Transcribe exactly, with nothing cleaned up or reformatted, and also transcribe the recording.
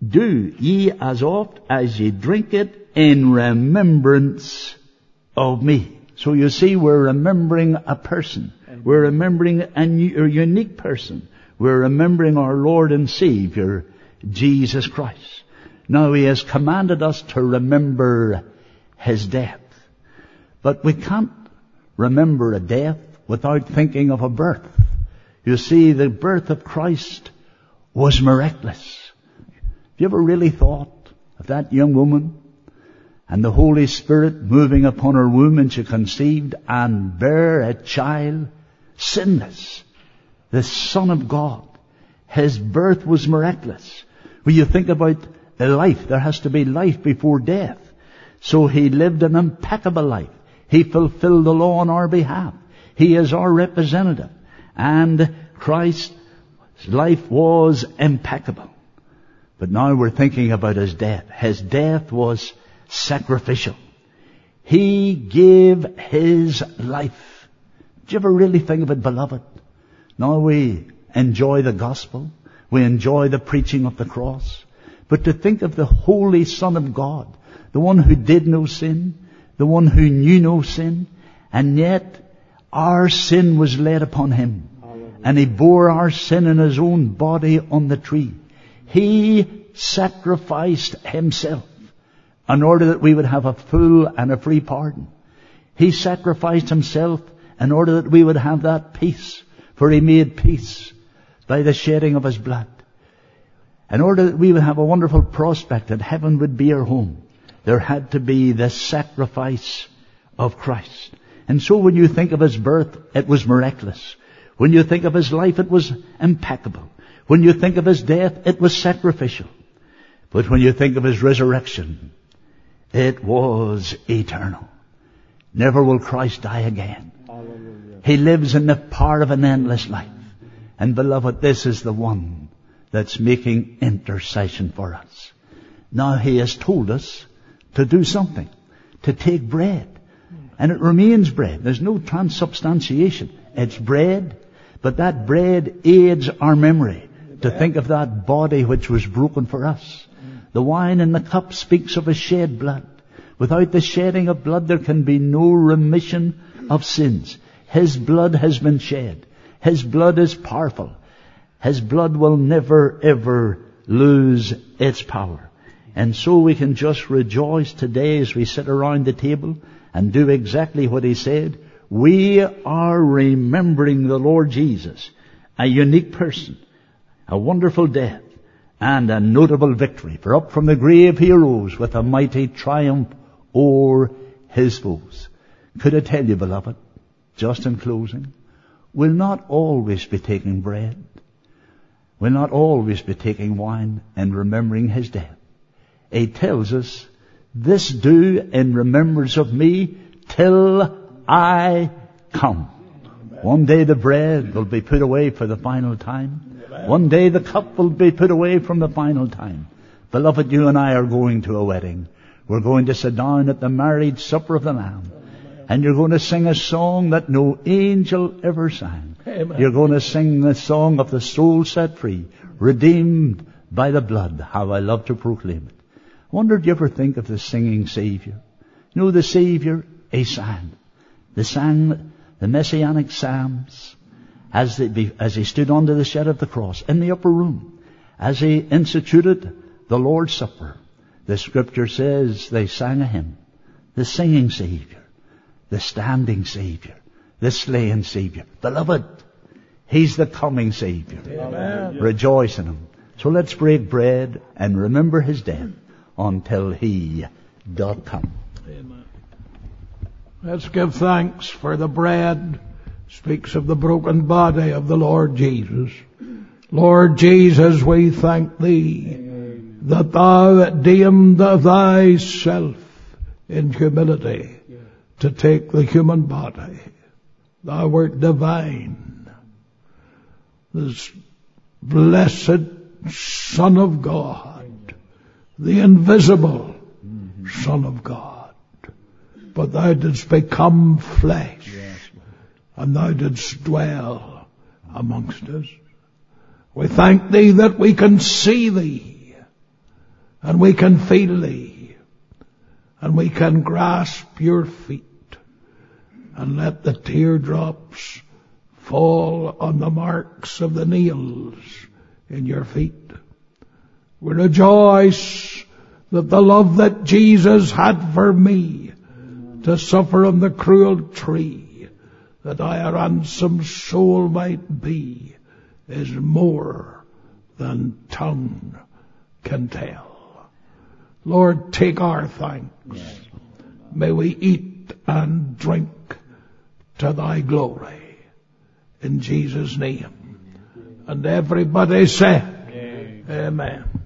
do ye as oft as ye drink it in remembrance of me. So you see, we're remembering a person. We're remembering a, new, a unique person. We're remembering our Lord and Savior, Jesus Christ. Now He has commanded us to remember His death. But we can't remember a death without thinking of a birth. You see, the birth of Christ was miraculous. Have you ever really thought of that young woman and the Holy Spirit moving upon her womb, and she conceived and bare a child, sinless, the Son of God? His birth was miraculous. When you think about the life, there has to be life before death. So He lived an impeccable life. He fulfilled the law on our behalf. He is our representative. And Christ's life was impeccable. But now we're thinking about His death. His death was sacrificial. He gave His life. Do you ever really think of it, beloved? Now we enjoy the gospel. We enjoy the preaching of the cross. But to think of the Holy Son of God, the one who did no sin, the one who knew no sin, and yet our sin was laid upon Him. And He bore our sin in His own body on the tree. He sacrificed Himself in order that we would have a full and a free pardon. He sacrificed Himself in order that we would have that peace. For He made peace by the shedding of His blood. In order that we would have a wonderful prospect that heaven would be our home, there had to be the sacrifice of Christ. And so when you think of His birth, it was miraculous. When you think of His life, it was impeccable. When you think of His death, it was sacrificial. But when you think of His resurrection, it was eternal. Never will Christ die again. Hallelujah. He lives in the power of an endless life. And beloved, this is the one that's making intercession for us. Now He has told us to do something, to take bread. And it remains bread. There's no transubstantiation. It's bread, but that bread aids our memory to think of that body which was broken for us. The wine in the cup speaks of His shed blood. Without the shedding of blood, there can be no remission of sins. His blood has been shed. His blood is powerful. His blood will never, ever lose its power. And so we can just rejoice today as we sit around the table and do exactly what He said. We are remembering the Lord Jesus, a unique person, a wonderful death, and a notable victory. For up from the grave He arose with a mighty triumph over His foes. Could I tell you, beloved, just in closing, we'll not always be taking bread. We'll not always be taking wine and remembering His death. He tells us, this do in remembrance of me till I come. One day the bread will be put away for the final time. One day the cup will be put away from the final time. Beloved, you and I are going to a wedding. We're going to sit down at the marriage supper of the Lamb. And you're going to sing a song that no angel ever sang. Amen. You're going to sing the song of the soul set free, redeemed by the blood. How I love to proclaim it. I wonder, do you ever think of the singing Savior? You know, the Savior, He sang. They sang the Messianic Psalms as, they, as He stood under the shadow of the cross in the upper room. As He instituted the Lord's Supper, the Scripture says they sang a hymn. The singing Savior, the standing Savior, the slain Savior. Beloved, He's the coming Savior. Amen. Rejoice in Him. So let's break bread and remember His death until He doth come. Amen. Let's give thanks for the bread. Speaks of the broken body of the Lord Jesus. Lord Jesus, we thank Thee that Thou deemed Thyself in humility to take the human body. Thou wert divine. This blessed Son of God, the invisible Son of God. But Thou didst become flesh, and Thou didst dwell amongst us. We thank Thee that we can see Thee and we can feel thee, and we can grasp your feet, and let the teardrops fall on the marks of the nails in your feet. We rejoice that the love that Jesus had for me to suffer on the cruel tree, that I a ransomed soul might be, is more than tongue can tell. Lord, take our thanks. May we eat and drink to thy glory. In Jesus' name. And everybody said, Amen. Amen.